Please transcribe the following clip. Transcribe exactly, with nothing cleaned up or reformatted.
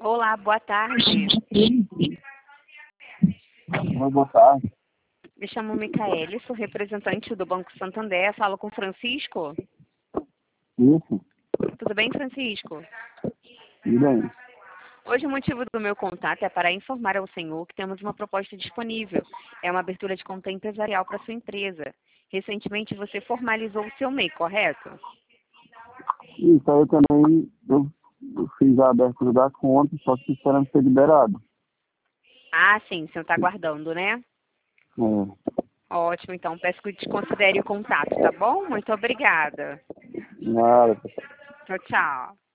Olá, boa tarde. Oi, boa tarde. Me chamo Micaele, sou representante do Banco Santander. Falo com Francisco. Isso, Tudo bem, Francisco? tudo bem. Hoje o motivo do meu contato é para informar ao senhor que temos uma proposta disponível. É uma abertura de conta empresarial para sua empresa. Recentemente você formalizou o seu M E I, correto? Isso aí eu também, eu, eu fiz a abertura da conta, só que esperando ser liberado. Ah, sim, o senhor está aguardando, né? É, Ótimo, então peço que desconsidere o contato, tá bom? Muito obrigada. nada. Tchau, tchau.